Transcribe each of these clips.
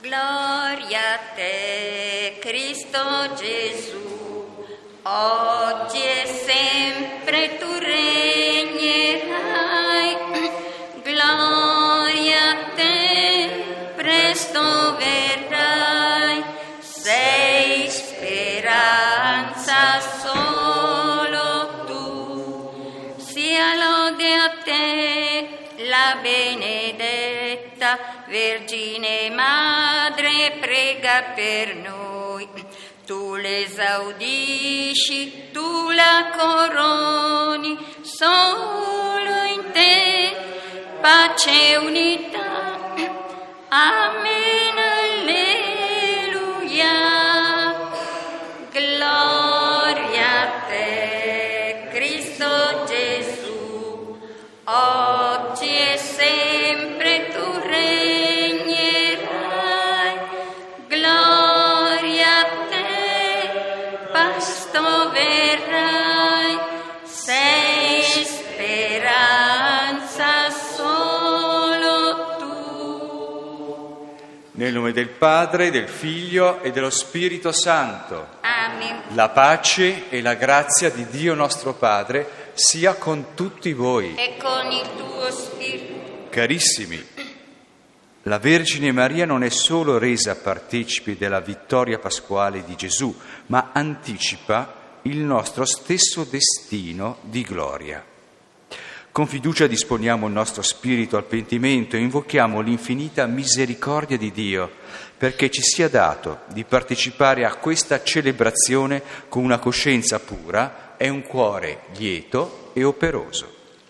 Gloria a te, Cristo Gesù, oggi e sempre tu regnerai. Gloria a te, presto verrai, sei speranza solo tu. Sia lode a te, la benedetta Vergine Madre, prega per noi. Tu l'esaudisci, tu la coroni, solo in te pace e unità. Amen, alleluia. Gloria a te, Cristo Gesù, oggi e sempre tu regnerai. Gloria a te, pasto verrai, sei speranza solo tu. Nel nome del Padre, del Figlio e dello Spirito Santo. Amen. La pace e la grazia di Dio nostro Padre sia con tutti voi. E con il tuo spirito. Carissimi, la Vergine Maria non è solo resa partecipe della vittoria pasquale di Gesù, ma anticipa il nostro stesso destino di gloria. Con fiducia disponiamo il nostro spirito al pentimento e invochiamo l'infinita misericordia di Dio perché ci sia dato di partecipare a questa celebrazione con una coscienza pura e un cuore lieto e operoso.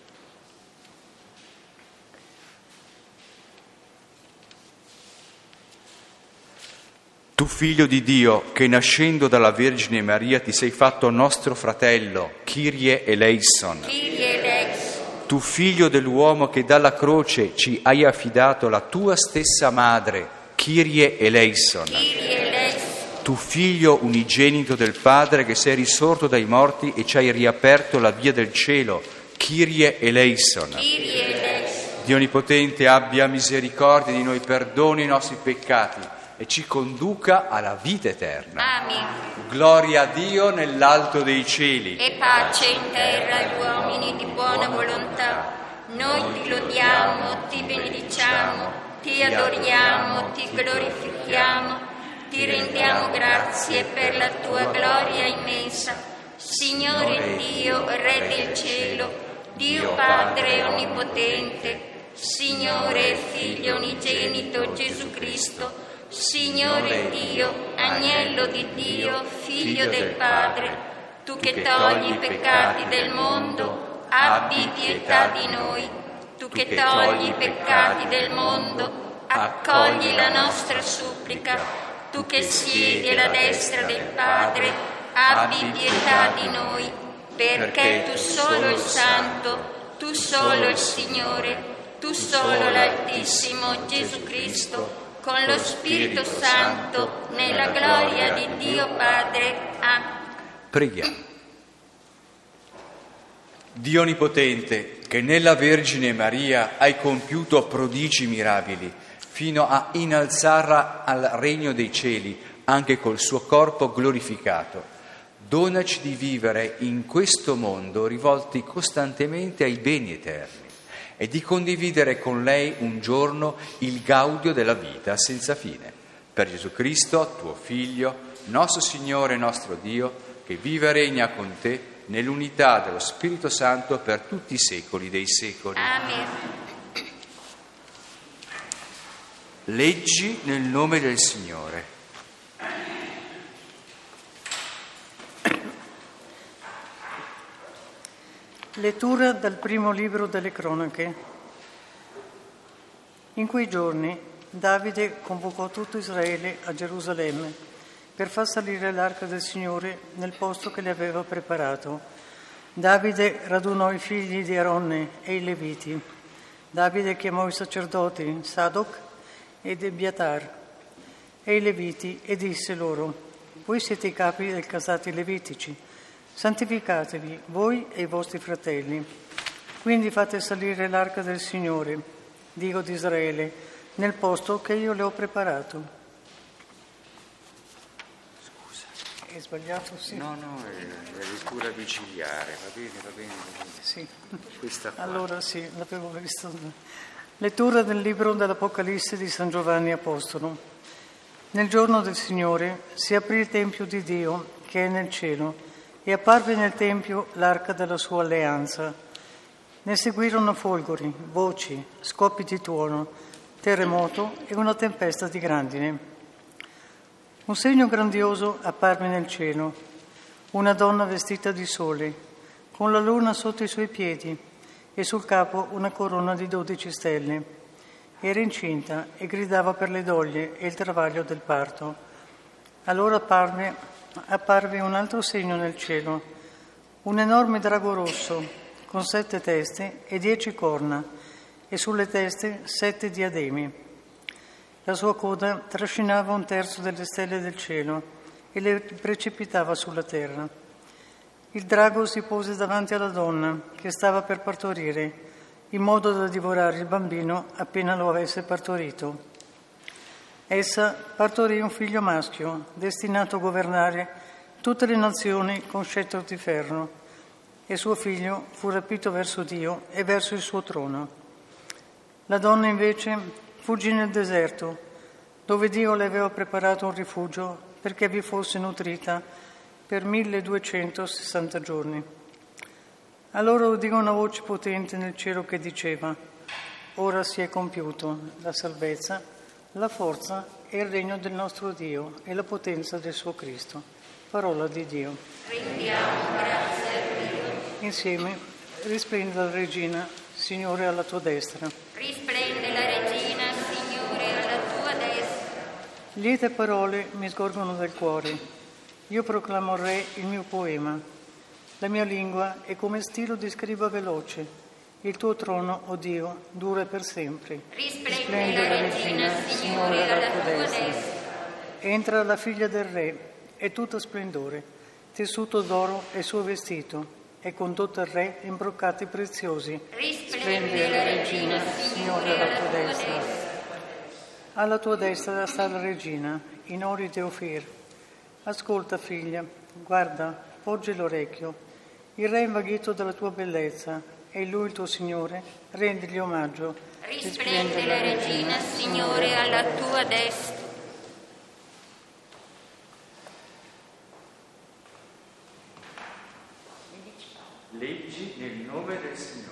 Tu figlio di Dio, che nascendo dalla Vergine Maria ti sei fatto nostro fratello, Kyrie eleison. Kyrie eleison. Tu figlio dell'uomo che dalla croce ci hai affidato la tua stessa madre, Kyrie eleison. Kyrie eleison. Tu figlio unigenito del Padre che sei risorto dai morti e ci hai riaperto la via del cielo, Kyrie eleison. Kyrie eleison. Dio Onnipotente abbia misericordia di noi, perdoni i nostri peccati e ci conduca alla vita eterna. Amen. Gloria a Dio nell'alto dei cieli. E pace in terra agli uomini di buona volontà. Noi ti lodiamo, ti benediciamo, ti adoriamo, ti glorifichiamo, ti rendiamo grazie per la tua gloria immensa. Signore Dio, Re del cielo, Dio Padre onnipotente, Signore e Figlio unigenito Gesù Cristo, Signore Dio, Agnello di Dio, Figlio del Padre, tu che togli i peccati del mondo, abbi pietà di noi. Tu che togli i peccati del mondo, accogli la nostra supplica. Tu che siedi alla destra del Padre, abbi pietà di noi, perché tu solo il Santo, tu solo il Signore, tu solo l'Altissimo Gesù Cristo, con lo Spirito Santo, nella gloria di Dio Padre. Amen. Preghiamo. Dio Onnipotente, che nella Vergine Maria hai compiuto prodigi mirabili, fino a innalzarla al regno dei cieli, anche col suo corpo glorificato, donaci di vivere in questo mondo rivolti costantemente ai beni eterni e di condividere con lei un giorno il gaudio della vita senza fine. Per Gesù Cristo, tuo Figlio, nostro Signore e nostro Dio, che vive e regna con te nell'unità dello Spirito Santo per tutti i secoli dei secoli. Amen. Leggi nel nome del Signore. Lettura dal primo libro delle Cronache. In quei giorni Davide convocò tutto Israele a Gerusalemme per far salire l'arca del Signore nel posto che le aveva preparato. Davide radunò i figli di Aronne e i Leviti. Davide chiamò i sacerdoti Sadoc ed Ebiatar e i Leviti e disse loro: voi siete i capi dei casati levitici, santificatevi voi e i vostri fratelli. Quindi fate salire l'arca del Signore, Dio di Israele, nel posto che io le ho preparato. È sbagliato, sì. No, è la lettura vigiliare, va bene. Sì. Questa qua. Allora sì, l'avevo visto. Lettura del libro dell'Apocalisse di San Giovanni Apostolo. Nel giorno del Signore si aprì il Tempio di Dio, che è nel cielo, e apparve nel Tempio l'arca della sua alleanza. Ne seguirono folgori, voci, scoppi di tuono, terremoto e una tempesta di grandine. Un segno grandioso apparve nel cielo, una donna vestita di sole, con la luna sotto i suoi piedi e sul capo una corona di 12 stelle. Era incinta e gridava per le doglie e il travaglio del parto. Allora apparve un altro segno nel cielo, un enorme drago rosso, con 7 teste e 10 corna, e sulle teste 7 diademi. La sua coda trascinava 1/3 delle stelle del cielo e le precipitava sulla terra. Il drago si pose davanti alla donna che stava per partorire, in modo da divorare il bambino appena lo avesse partorito. Essa partorì un figlio maschio, destinato a governare tutte le nazioni con scettro di ferro, e suo figlio fu rapito verso Dio e verso il suo trono. La donna invece fuggì nel deserto, dove Dio le aveva preparato un rifugio perché vi fosse nutrita per 1260 giorni. Allora udì una voce potente nel cielo che diceva: ora si è compiuto la salvezza, la forza e il regno del nostro Dio e la potenza del suo Cristo. Parola di Dio. Rendiamo grazie a Dio. Insieme risplende la Regina, Signore alla tua destra. Risplende la Regina, Signore alla tua destra. Liete parole mi sgorgono dal cuore. Io proclamo al Re il mio poema. La mia lingua è come stilo di scriba veloce. Il tuo trono, o Dio, dura per sempre. Risplende la Regina, Signore alla tua destra. Entra la figlia del Re, è tutta splendore. Tessuto d'oro è il suo vestito. È condotto al Re in broccati preziosi. Risplende la Regina, Signore alla tua destra. Alla tua destra sta la Regina, in ori di Ofir. Ascolta, figlia, guarda, poggi l'orecchio. Il Re è invaghito dalla tua bellezza, e lui, il tuo Signore, rendili omaggio. Risplende la Regina, Signore alla tua destra. Leggi nel nome del Signore.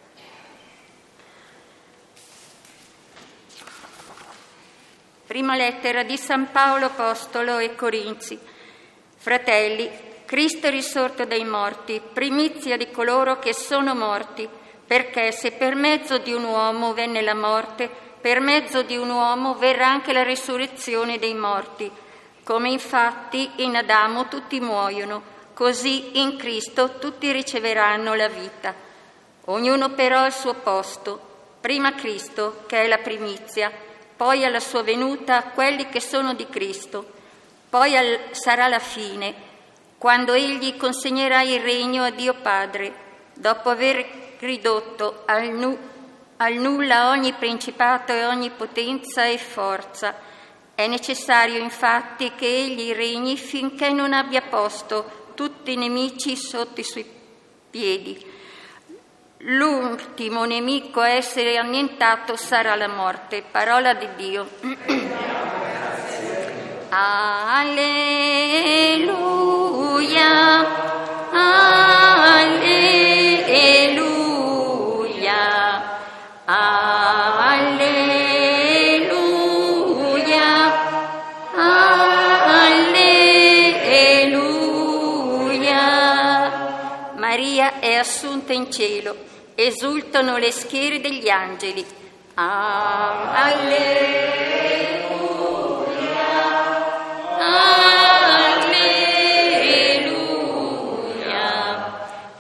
Prima lettera di San Paolo Apostolo ai Corinzi. Fratelli, Cristo è risorto dai morti, primizia di coloro che sono morti, perché se per mezzo di un uomo venne la morte, per mezzo di un uomo verrà anche la risurrezione dei morti. Come infatti in Adamo tutti muoiono, così in Cristo tutti riceveranno la vita. Ognuno però al suo posto, prima Cristo, che è la primizia, poi alla sua venuta quelli che sono di Cristo. Poi sarà la fine, quando Egli consegnerà il regno a Dio Padre, dopo aver ridotto al nulla ogni principato e ogni potenza e forza. È necessario infatti che Egli regni finché non abbia posto tutti i nemici sotto i suoi piedi. L'ultimo nemico a essere annientato sarà la morte. Parola di Dio. Alleluia, alleluia, alleluia, alleluia. Maria è assunta in cielo, esultano le schiere degli angeli. Alleluia, alleluia,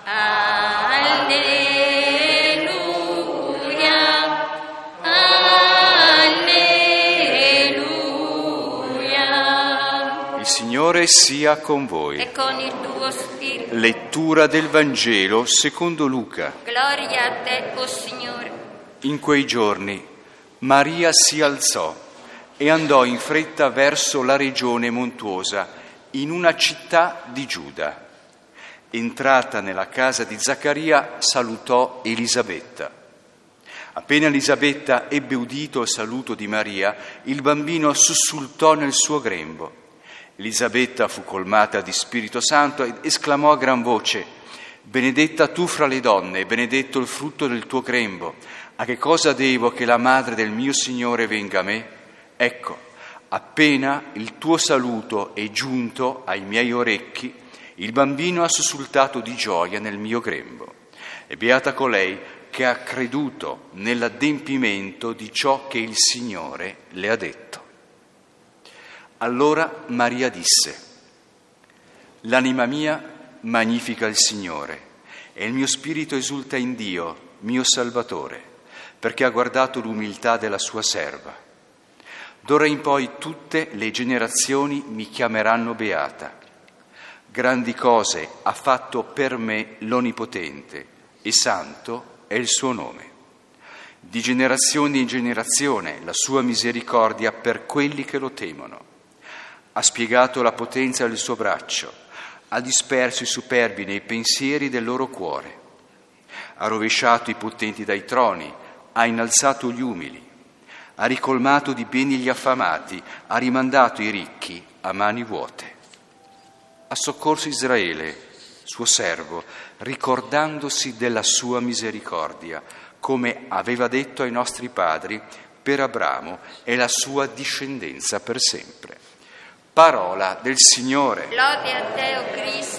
alleluia, alleluia. Il Signore sia con voi. E con il tuo spirito. Lettura del Vangelo secondo Luca. Gloria a te, o Signore. In quei giorni Maria si alzò e andò in fretta verso la regione montuosa, in una città di Giuda. Entrata nella casa di Zaccaria, salutò Elisabetta. Appena Elisabetta ebbe udito il saluto di Maria, il bambino sussultò nel suo grembo. Elisabetta fu colmata di Spirito Santo ed esclamò a gran voce: «Benedetta tu fra le donne e benedetto il frutto del tuo grembo. A che cosa devo che la madre del mio Signore venga a me? Ecco, appena il tuo saluto è giunto ai miei orecchi, il bambino ha sussultato di gioia nel mio grembo. E beata colei che ha creduto nell'adempimento di ciò che il Signore le ha detto». Allora Maria disse: «L'anima mia magnifica il Signore, e il mio spirito esulta in Dio, mio Salvatore, perché ha guardato l'umiltà della sua serva. D'ora in poi tutte le generazioni mi chiameranno beata. Grandi cose ha fatto per me l'Onnipotente, e santo è il suo nome. Di generazione in generazione la sua misericordia per quelli che lo temono. Ha spiegato la potenza del suo braccio, ha disperso i superbi nei pensieri del loro cuore. Ha rovesciato i potenti dai troni, ha innalzato gli umili, ha ricolmato di beni gli affamati, ha rimandato i ricchi a mani vuote. Ha soccorso Israele, suo servo, ricordandosi della sua misericordia, come aveva detto ai nostri padri per Abramo e la sua discendenza per sempre». Parola del Signore. Lode a te, o Cristo.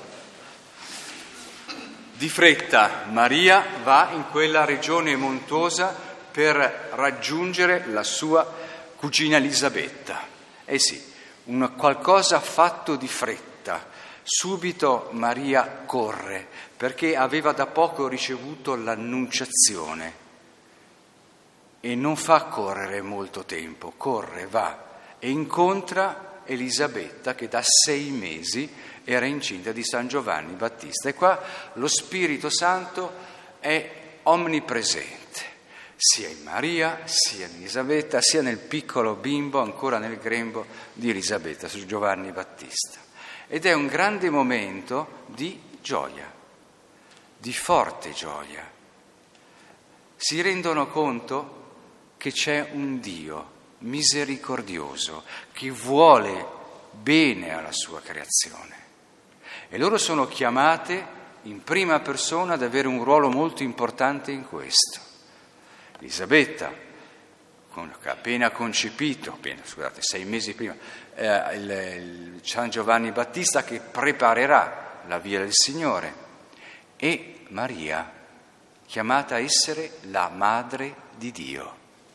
Di fretta Maria va in quella regione montuosa per raggiungere la sua cugina Elisabetta. Eh sì, un qualcosa fatto di fretta. Subito Maria corre, perché aveva da poco ricevuto l'annunciazione. E non fa correre molto tempo, corre, va e incontra Elisabetta, che da 6 mesi era incinta di San Giovanni Battista. E qua lo Spirito Santo è onnipresente, sia in Maria, sia in Elisabetta, sia nel piccolo bimbo ancora nel grembo di Elisabetta, su Giovanni Battista. Ed è un grande momento di gioia, di forte gioia. Si rendono conto che c'è un Dio misericordioso che vuole bene alla sua creazione, e loro sono chiamate in prima persona ad avere un ruolo molto importante in questo. Elisabetta, appena concepito, 6 mesi prima, il San Giovanni Battista che preparerà la via del Signore, e Maria, chiamata a essere la Madre di Dio.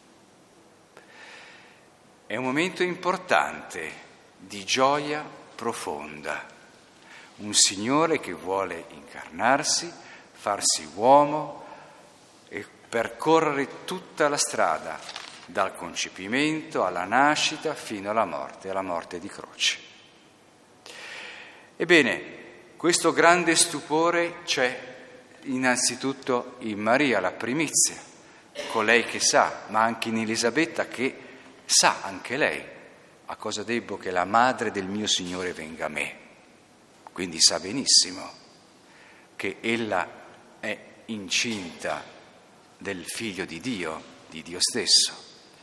È un momento importante di gioia profonda. Un Signore che vuole incarnarsi, farsi uomo e percorrere tutta la strada, dal concepimento alla nascita fino alla morte di croce. Ebbene, questo grande stupore c'è innanzitutto in Maria, la primizia, colei che sa, ma anche in Elisabetta che sa anche lei a cosa debbo che la madre del mio Signore venga a me. Quindi sa benissimo che ella è incinta del Figlio di Dio stesso.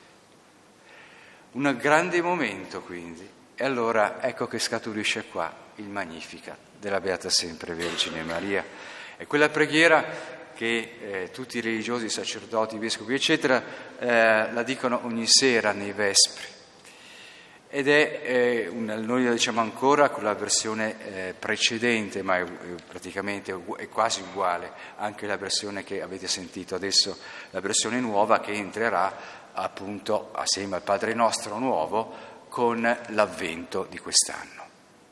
Un grande momento quindi. E allora ecco che scaturisce qua il Magnificat della Beata Sempre Vergine Maria. È quella preghiera che tutti i religiosi, i sacerdoti, i vescovi, eccetera, la dicono ogni sera nei Vespri. Ed è, noi la diciamo ancora con la versione precedente, ma è praticamente è quasi uguale, anche la versione che avete sentito adesso, la versione nuova che entrerà appunto assieme al Padre Nostro nuovo con l'avvento di quest'anno.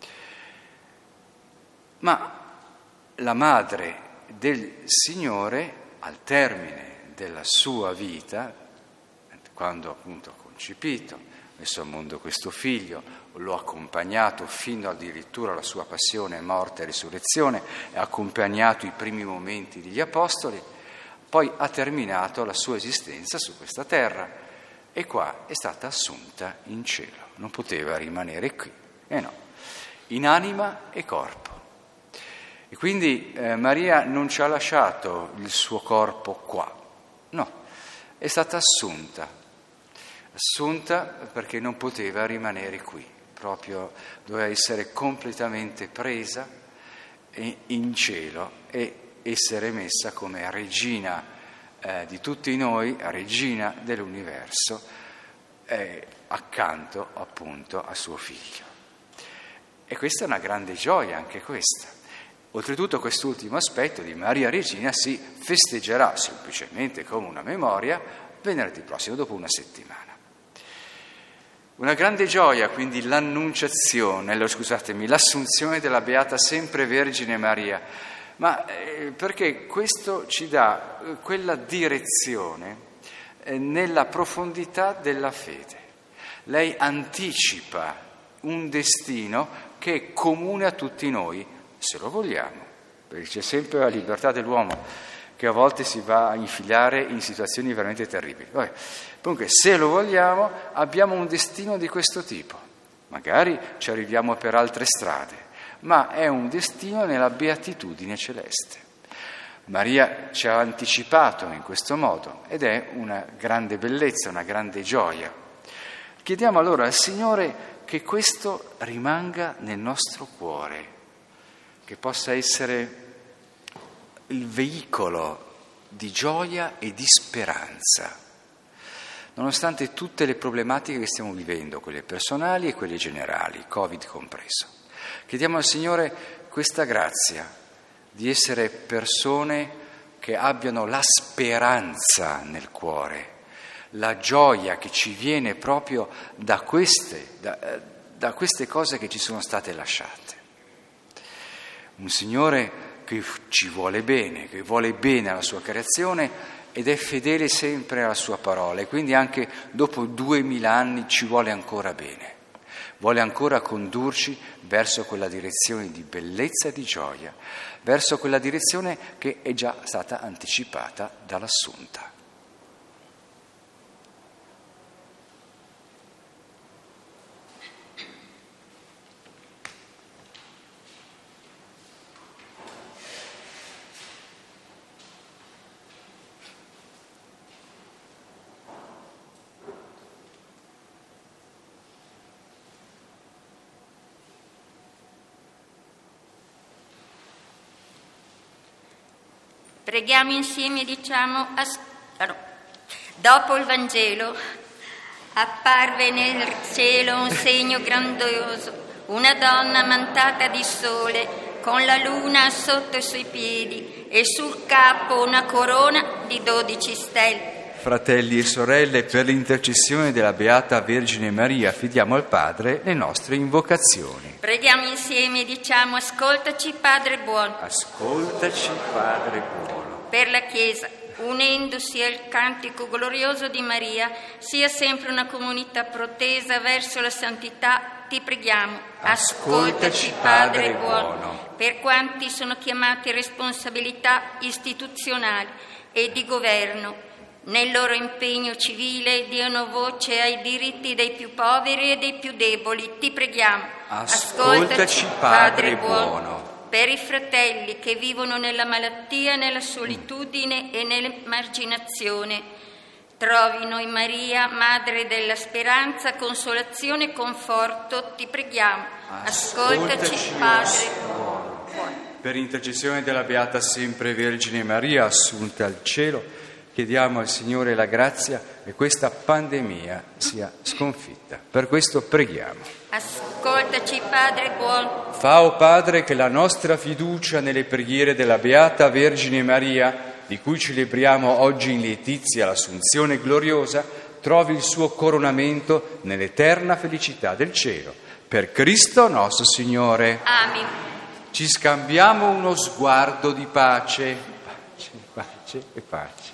Ma la Madre del Signore, al termine della sua vita, quando appunto ha concepito, messo al mondo questo figlio, l'ho accompagnato fino addirittura alla sua passione, morte e risurrezione, ha accompagnato i primi momenti degli Apostoli, poi ha terminato la sua esistenza su questa terra e qua è stata assunta in cielo, non poteva rimanere qui, no. in anima e corpo. E quindi Maria non ci ha lasciato il suo corpo qua, no, è stata assunta perché non poteva rimanere qui, proprio doveva essere completamente presa in cielo e essere messa come regina di tutti noi, regina dell'universo, accanto appunto a suo figlio. E questa è una grande gioia, anche questa. Oltretutto quest'ultimo aspetto di Maria Regina si festeggerà semplicemente come una memoria venerdì prossimo, dopo una settimana. Una grande gioia quindi l'assunzione della Beata Sempre Vergine Maria, ma perché questo ci dà quella direzione nella profondità della fede. Lei anticipa un destino che è comune a tutti noi, se lo vogliamo, perché c'è sempre la libertà dell'uomo che a volte si va a infilare in situazioni veramente terribili. Vabbè. Comunque, se lo vogliamo, abbiamo un destino di questo tipo. Magari ci arriviamo per altre strade, ma è un destino nella beatitudine celeste. Maria ci ha anticipato in questo modo ed è una grande bellezza, una grande gioia. Chiediamo allora al Signore che questo rimanga nel nostro cuore, che possa essere il veicolo di gioia e di speranza, nonostante tutte le problematiche che stiamo vivendo, quelle personali e quelle generali, Covid compreso. Chiediamo al Signore questa grazia di essere persone che abbiano la speranza nel cuore, la gioia che ci viene proprio da queste cose che ci sono state lasciate. Un Signore che ci vuole bene, che vuole bene alla sua creazione ed è fedele sempre alla sua parola, e quindi anche dopo 2000 anni ci vuole ancora bene, vuole ancora condurci verso quella direzione di bellezza e di gioia, verso quella direzione che è già stata anticipata dall'Assunta. Preghiamo insieme e diciamo, dopo il Vangelo apparve nel cielo un segno grandioso, una donna mantata di sole, con la luna sotto i suoi piedi e sul capo una corona di 12 stelle. Fratelli e sorelle, per l'intercessione della Beata Vergine Maria affidiamo al Padre le nostre invocazioni. Preghiamo insieme e diciamo, ascoltaci Padre buono. Ascoltaci Padre buono. Per la Chiesa, unendosi al cantico glorioso di Maria, sia sempre una comunità protesa verso la santità, ti preghiamo. Ascoltaci Padre buono. Per quanti sono chiamati a responsabilità istituzionali e di governo, nel loro impegno civile diano voce ai diritti dei più poveri e dei più deboli, ti preghiamo. Ascoltaci Padre buono. Per i fratelli che vivono nella malattia, nella solitudine e nell'emarginazione, trovino in Maria, Madre della speranza, consolazione e conforto, ti preghiamo. Ascoltaci Padre buono. Per intercessione della Beata Sempre Vergine Maria, assunta al cielo, chiediamo al Signore la grazia che questa pandemia sia sconfitta. Per questo preghiamo. Ascoltaci Padre buono. Fa, o Padre, che la nostra fiducia nelle preghiere della Beata Vergine Maria, di cui celebriamo oggi in letizia l'Assunzione gloriosa, trovi il suo coronamento nell'eterna felicità del cielo. Per Cristo nostro Signore. Amen. Ci scambiamo uno sguardo di pace. Pace, pace e pace.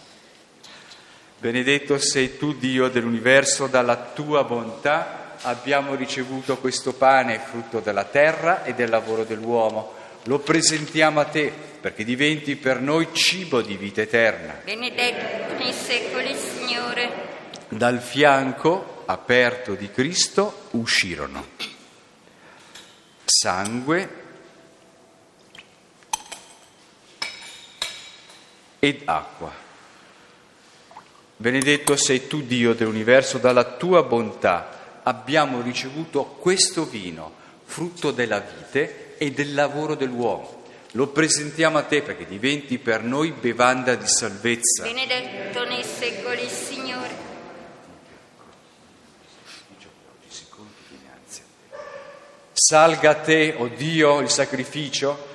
Benedetto sei tu, Dio dell'universo, dalla tua bontà abbiamo ricevuto questo pane, frutto della terra e del lavoro dell'uomo. Lo presentiamo a te, perché diventi per noi cibo di vita eterna. Benedetto nei secoli, Signore. Dal fianco aperto di Cristo uscirono sangue ed acqua. Benedetto sei tu, Dio dell'universo, dalla tua bontà abbiamo ricevuto questo vino, frutto della vite e del lavoro dell'uomo. Lo presentiamo a te perché diventi per noi bevanda di salvezza. Benedetto nei secoli il Signore. Salga a te, o Dio, il sacrificio.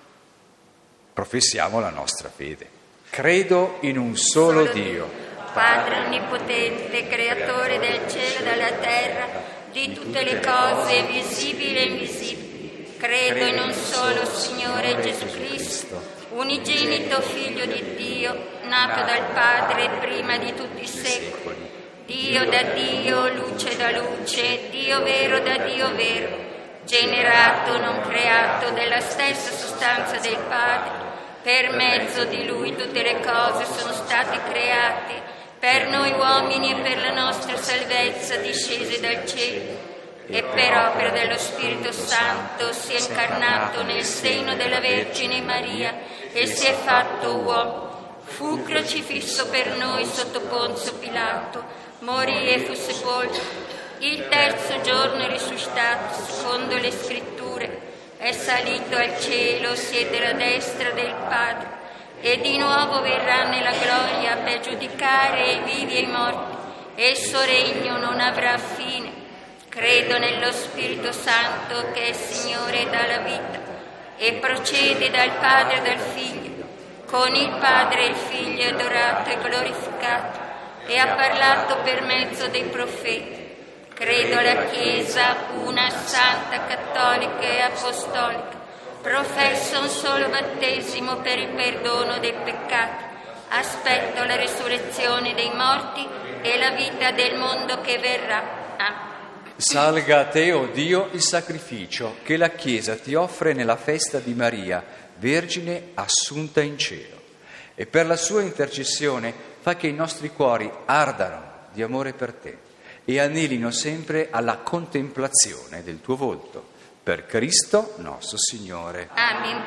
Professiamo la nostra fede. Credo in un solo Dio, Padre onnipotente, creatore del cielo e della terra, di tutte le cose visibili e invisibili. Credo in un solo Signore Gesù Cristo, unigenito Figlio di Dio, nato dal Padre prima di tutti i secoli, Dio da Dio, luce da luce, Dio vero da Dio vero, generato, non creato, della stessa sostanza del Padre. Per mezzo di Lui tutte le cose sono state create, per noi uomini e per la nostra salvezza discese dal cielo, e per opera dello Spirito Santo si è incarnato nel seno della Vergine Maria e si è fatto uomo. Fu crocifisso per noi sotto Ponzio Pilato, morì e fu sepolto. Il terzo giorno è risuscitato secondo le Scritture, è salito al cielo, siede alla destra del Padre e di nuovo verrà nella gloria per giudicare i vivi e i morti, e il suo regno non avrà fine. Credo nello Spirito Santo che è Signore e dà la vita e procede dal Padre e dal Figlio. Con il Padre e il Figlio è adorato e glorificato e ha parlato per mezzo dei profeti. Credo alla Chiesa, una santa, cattolica e apostolica. Professo un solo battesimo per il perdono dei peccati. Aspetto la resurrezione dei morti e la vita del mondo che verrà. Amen. Salga a te, o Dio, il sacrificio che la Chiesa ti offre nella festa di Maria, Vergine assunta in cielo. E per la sua intercessione fa che i nostri cuori ardano di amore per te e anelino sempre alla contemplazione del tuo volto. Per Cristo nostro Signore. Amen.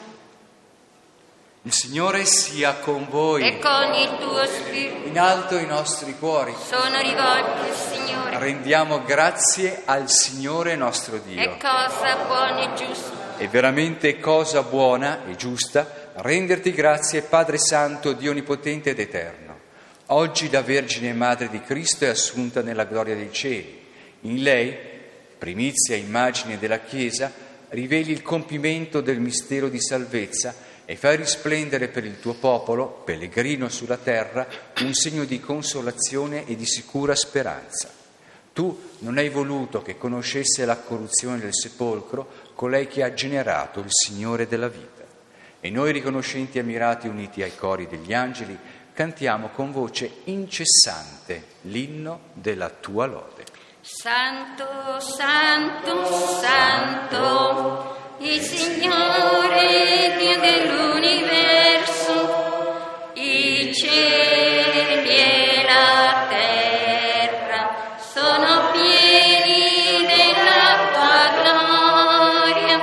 Il Signore sia con voi. E con il tuo spirito. In alto i nostri cuori. Sono rivolti al Signore. Rendiamo grazie al Signore nostro Dio. È cosa buona e giusta. È veramente cosa buona e giusta renderti grazie, Padre Santo, Dio Onnipotente ed Eterno. Oggi la Vergine Madre di Cristo è assunta nella gloria dei cieli. In lei, primizia e immagine della Chiesa, riveli il compimento del mistero di salvezza e fai risplendere per il tuo popolo, pellegrino sulla terra, un segno di consolazione e di sicura speranza. Tu non hai voluto che conoscesse la corruzione del sepolcro colei che ha generato il Signore della vita. E noi, riconoscenti e ammirati, uniti ai cori degli angeli, cantiamo con voce incessante l'inno della tua lode. Santo, santo, santo, il Signore Dio dell'universo, i cieli e la terra sono pieni della tua gloria.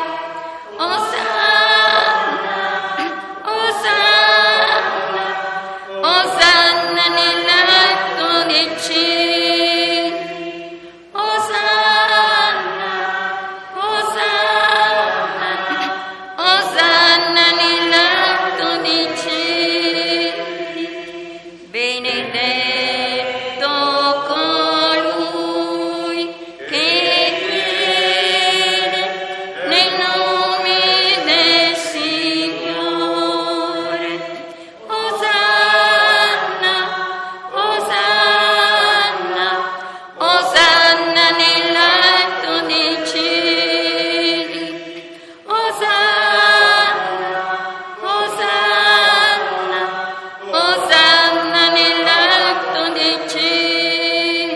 Osanna, Osanna, Osanna nell'alto dei cieli. Osanna, Osanna, Osanna nell'alto dei cieli. Benedetto colui che crede nel nome del Signore. Osanna, Osanna, Osanna nell'alto dei cieli. Osanna, Osanna, Osanna nell'alto dei cieli.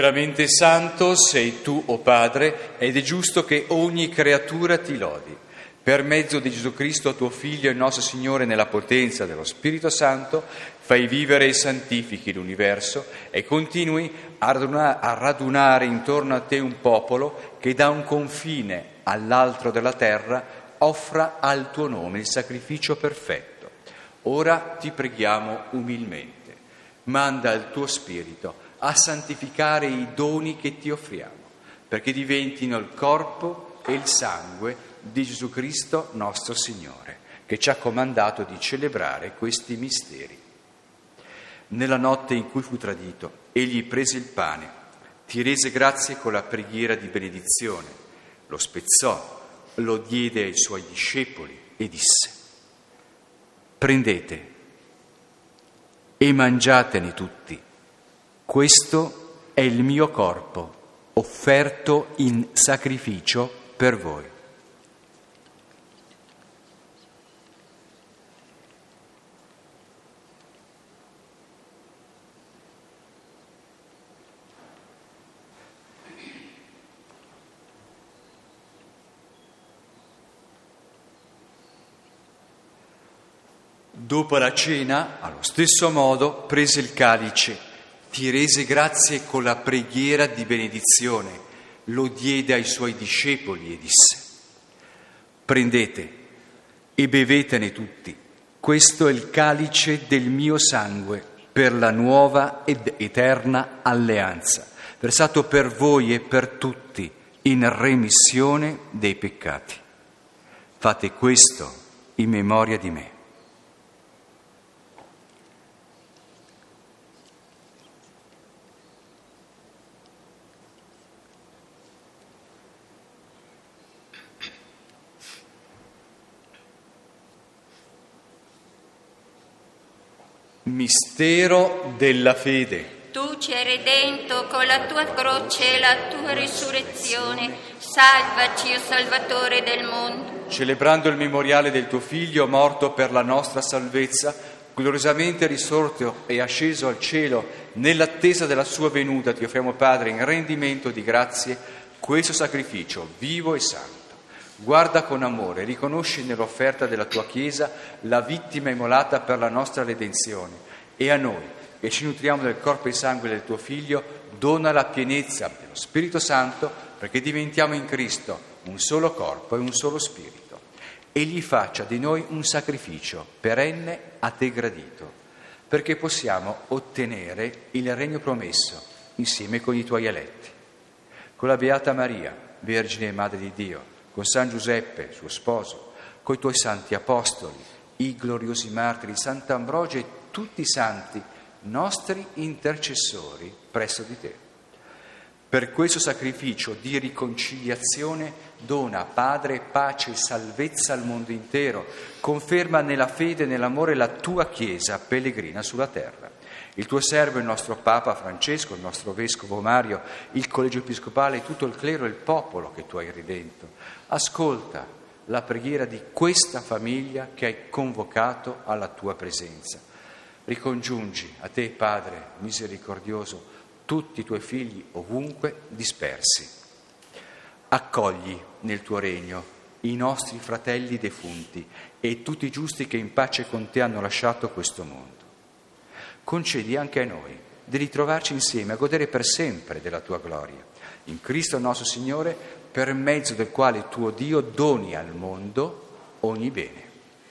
Veramente santo sei tu, o Padre, ed è giusto che ogni creatura ti lodi. Per mezzo di Gesù Cristo, tuo Figlio e nostro Signore, nella potenza dello Spirito Santo, fai vivere e santifichi l'universo e continui a radunare intorno a te un popolo che da un confine all'altro della terra offra al tuo nome il sacrificio perfetto. Ora ti preghiamo umilmente, manda il tuo Spirito a santificare i doni che ti offriamo, perché diventino il corpo e il sangue di Gesù Cristo nostro Signore, che ci ha comandato di celebrare questi misteri. Nella notte in cui fu tradito, egli prese il pane, ti rese grazie con la preghiera di benedizione, lo spezzò, lo diede ai suoi discepoli e disse: prendete e mangiatene tutti, questo è il mio corpo, offerto in sacrificio per voi. Dopo la cena, allo stesso modo, prese il calice, ti rese grazie con la preghiera di benedizione, lo diede ai suoi discepoli e disse: prendete e bevetene tutti, questo è il calice del mio sangue per la nuova ed eterna alleanza, versato per voi e per tutti in remissione dei peccati. Fate questo in memoria di me. Mistero della fede. Tu ci hai redento con la tua croce e la tua risurrezione. Salvaci, o Salvatore del mondo. Celebrando il memoriale del tuo Figlio, morto per la nostra salvezza, gloriosamente risorto e asceso al cielo, nell'attesa della sua venuta, ti offriamo, Padre, in rendimento di grazie, questo sacrificio vivo e santo. Guarda con amore, riconosci nell'offerta della tua Chiesa la vittima immolata per la nostra redenzione, e a noi, che ci nutriamo del corpo e sangue del tuo Figlio, dona la pienezza dello Spirito Santo, perché diventiamo in Cristo un solo corpo e un solo Spirito. Egli faccia di noi un sacrificio perenne a te gradito, perché possiamo ottenere il regno promesso insieme con i tuoi eletti. Con la Beata Maria, Vergine e Madre di Dio, con San Giuseppe, suo sposo, coi tuoi santi apostoli, i gloriosi martiri, Sant'Ambrogio e tutti i santi, nostri intercessori presso di te. Per questo sacrificio di riconciliazione dona, Padre, pace e salvezza al mondo intero, conferma nella fede e nell'amore la tua Chiesa pellegrina sulla terra. Il tuo servo, il nostro Papa Francesco, il nostro Vescovo Mario, il Collegio Episcopale, tutto il clero e il popolo che tu hai redento, ascolta la preghiera di questa famiglia che hai convocato alla tua presenza. Ricongiungi a te, Padre misericordioso, tutti i tuoi figli ovunque dispersi. Accogli nel tuo regno i nostri fratelli defunti e tutti i giusti che in pace con te hanno lasciato questo mondo. Concedi anche a noi di ritrovarci insieme a godere per sempre della tua gloria. In Cristo nostro Signore, per mezzo del quale tuo Dio doni al mondo ogni bene.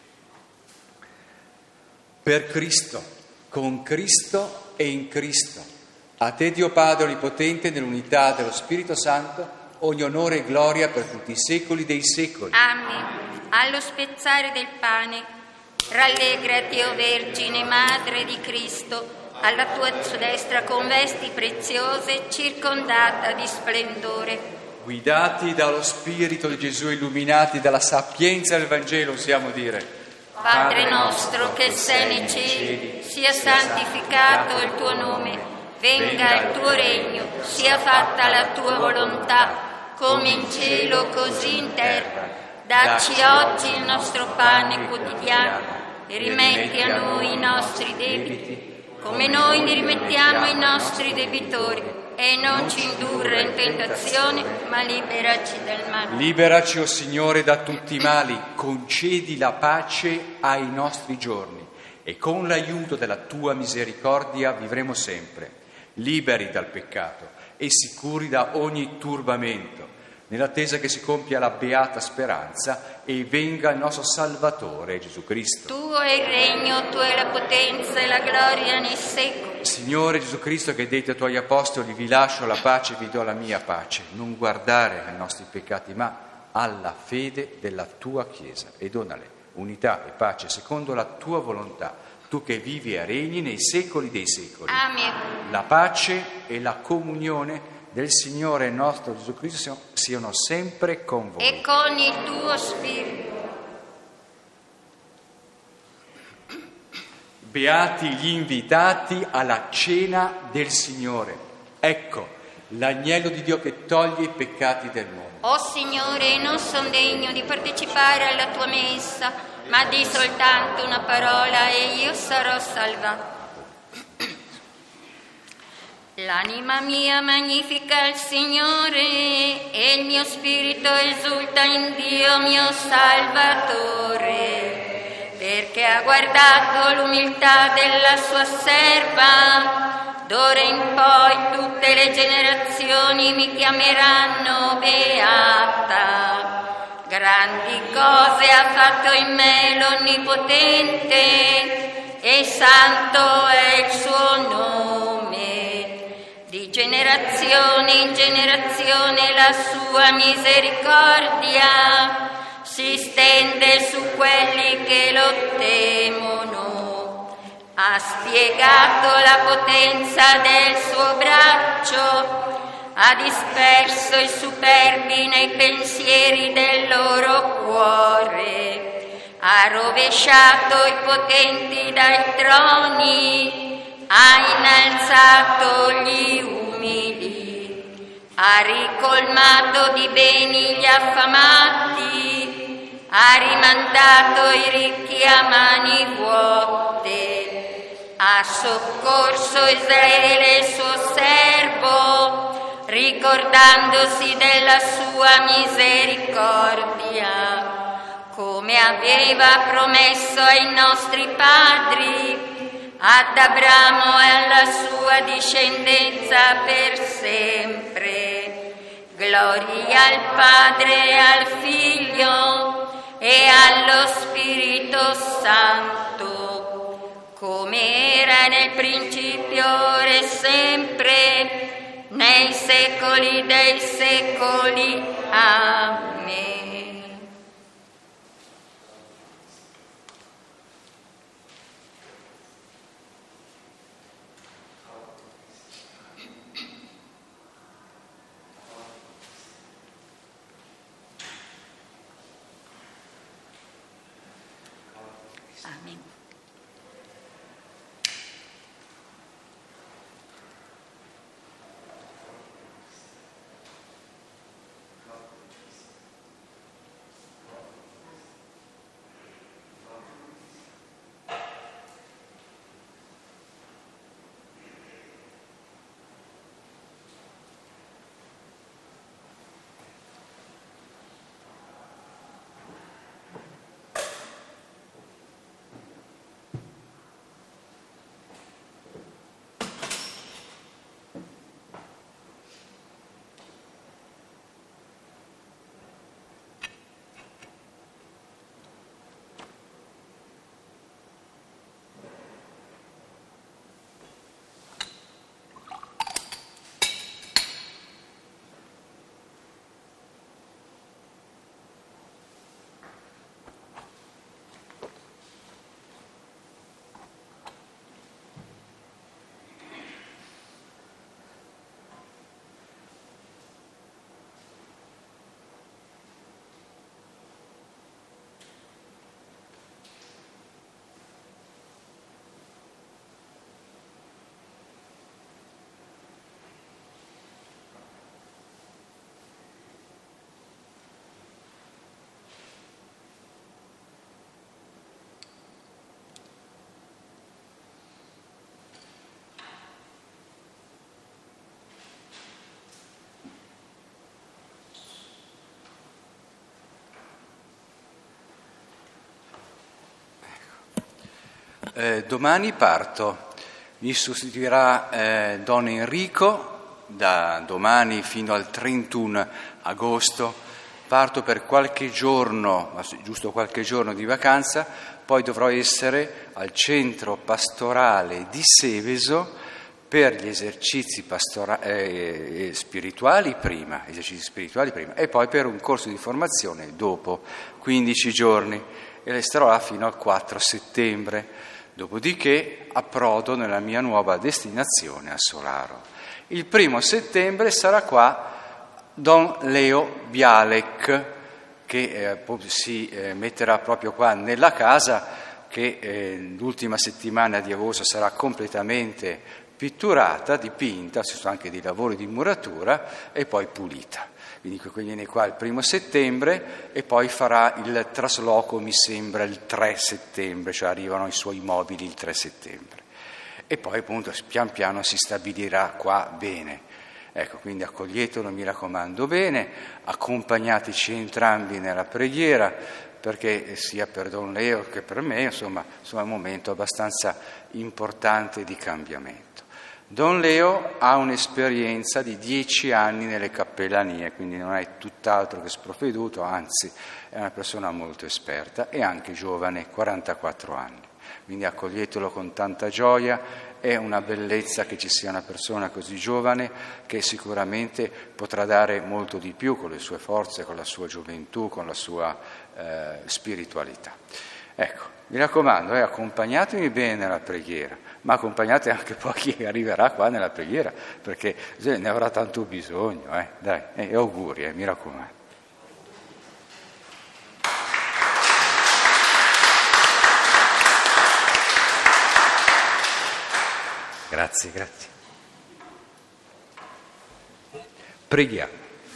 Per Cristo, con Cristo e in Cristo, a te Dio Padre Onnipotente, nell'unità dello Spirito Santo, ogni onore e gloria per tutti i secoli dei secoli. Amen. Allo spezzare del pane, rallegrati, o Vergine, Madre di Cristo, alla tua destra con vesti preziose, circondata di splendore. Guidati dallo Spirito di Gesù, illuminati dalla sapienza del Vangelo, osiamo dire: Padre nostro che sei nei cieli, sia santificato il tuo nome, venga il tuo regno, sia fatta la tua volontà, come in cielo così in terra. Dacci oggi il nostro pane quotidiano e rimetti a noi i nostri debiti, come noi li rimettiamo ai nostri debitori, e non ci indurre in tentazione, ma liberaci dal male. Liberaci, o Signore, da tutti i mali, concedi la pace ai nostri giorni e con l'aiuto della tua misericordia vivremo sempre, liberi dal peccato e sicuri da ogni turbamento, nell'attesa che si compia la beata speranza e venga il nostro Salvatore Gesù Cristo. Tuo è il regno, tua è la potenza e la gloria nei secoli. Signore Gesù Cristo, che hai detto ai tuoi apostoli: vi lascio la pace, vi do la mia pace, non guardare ai nostri peccati ma alla fede della tua Chiesa, e donale unità e pace secondo la tua volontà, tu che vivi e regni nei secoli dei secoli. Amen. La pace e la comunione del Signore nostro Gesù Cristo siano sempre con voi. E con il tuo spirito. Beati gli invitati alla cena del Signore. Ecco, l'agnello di Dio che toglie i peccati del mondo. O Signore, non sono degno di partecipare alla tua messa, ma di soltanto una parola e io sarò salvato. L'anima mia magnifica il Signore e il mio spirito esulta in Dio mio Salvatore, perché ha guardato l'umiltà della sua serva. D'ora in poi tutte le generazioni mi chiameranno beata. Grandi cose ha fatto in me l'Onnipotente e santo è il suo nome. Di generazione in generazione la sua misericordia si stende su quelli che lo temono. Ha spiegato la potenza del suo braccio, ha disperso i superbi nei pensieri del loro cuore, ha rovesciato i potenti dai troni, ha innalzato gli umili, ha ricolmato di beni gli affamati, ha rimandato i ricchi a mani vuote, ha soccorso Israele il suo servo, ricordandosi della sua misericordia, come aveva promesso ai nostri padri, ad Abramo e alla sua discendenza per sempre. Gloria al Padre e al Figlio e allo Spirito Santo, come era nel principio, ora e sempre, nei secoli dei secoli. Amen. Amen. Domani parto, mi sostituirà Don Enrico, da domani fino al 31 agosto, parto per qualche giorno, giusto qualche giorno di vacanza, poi dovrò essere al centro pastorale di Seveso per gli esercizi spirituali prima, e poi per un corso di formazione dopo 15 giorni, e resterò là fino al 4 settembre. Dopodiché approdo nella mia nuova destinazione a Solaro. Il 1 settembre sarà qua Don Leo Bialek, che si metterà proprio qua nella casa, che l'ultima settimana di agosto sarà completamente pitturata, dipinta, ci sono anche dei lavori di muratura, e poi pulita. Quindi viene qua il 1 settembre e poi farà il trasloco, mi sembra, il 3 settembre, cioè arrivano i suoi mobili il 3 settembre. E poi appunto pian piano si stabilirà qua bene. Ecco, quindi accoglietelo, mi raccomando, bene, accompagnateci entrambi nella preghiera, perché sia per Don Leo che per me, insomma è un momento abbastanza importante di cambiamento. Don Leo ha un'esperienza di 10 anni nelle cappellanie, quindi non è tutt'altro che sprovveduto, anzi è una persona molto esperta e anche giovane, 44 anni. Quindi accoglietelo con tanta gioia, è una bellezza che ci sia una persona così giovane che sicuramente potrà dare molto di più con le sue forze, con la sua gioventù, con la sua spiritualità. Ecco, mi raccomando, accompagnatemi bene nella preghiera, ma accompagnate anche poi chi arriverà qua nella preghiera, perché ne avrà tanto bisogno, dai, e auguri, mi raccomando. Grazie. Preghiamo.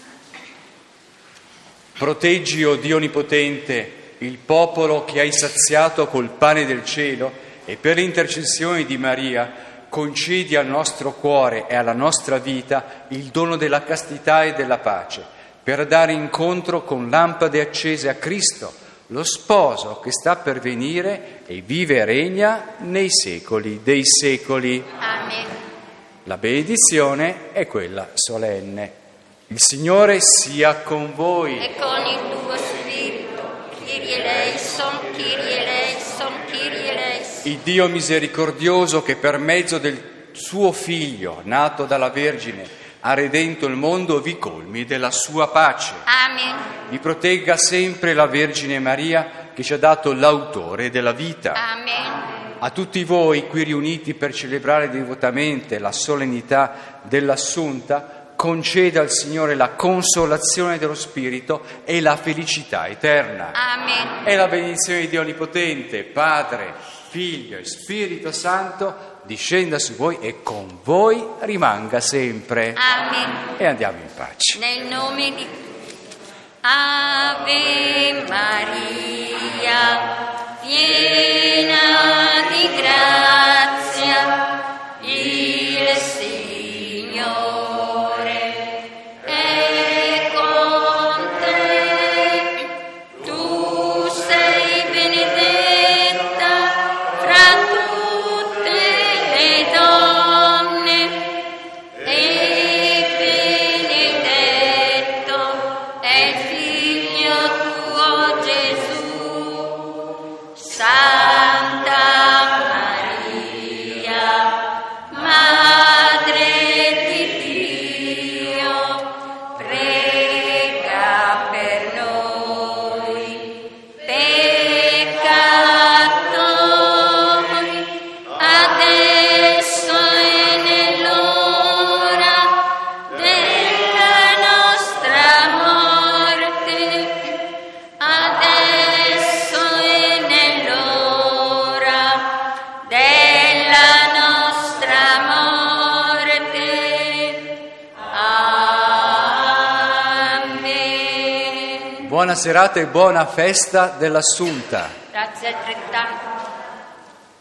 Proteggi, o Dio Onnipotente, il popolo che hai saziato col pane del cielo, e per l'intercessione di Maria concedi al nostro cuore e alla nostra vita il dono della castità e della pace, per dare incontro con lampade accese a Cristo, lo sposo che sta per venire e vive e regna nei secoli dei secoli. Amen. La benedizione è quella solenne. Il Signore sia con voi. E con il tuo spirito. Kyrie eleison, Kyrie eleison, Kyrie eleison. Il Dio misericordioso, che per mezzo del suo Figlio, nato dalla Vergine, ha redento il mondo, vi colmi della sua pace. Amen. Vi protegga sempre la Vergine Maria, che ci ha dato l'autore della vita. Amen. A tutti voi qui riuniti per celebrare devotamente la solennità dell'Assunta, conceda al Signore la consolazione dello Spirito e la felicità eterna. Amen. E la benedizione di Dio Onnipotente, Padre, Figlio e Spirito Santo, discenda su voi e con voi rimanga sempre. Amen. E andiamo in pace. Nel nome di Ave Maria, piena di grazia, il Signore è con te. Tu sei benedetta fra tutte le donne, e benedetto è il figlio tuo Gesù. Santa Maria, Madre di Dio, prega per noi peccatori, adesso e nell'ora della nostra morte. Adesso e nell'ora della nostra morte. Amen. Buona serata e buona festa dell'Assunta. Grazie altrettanto.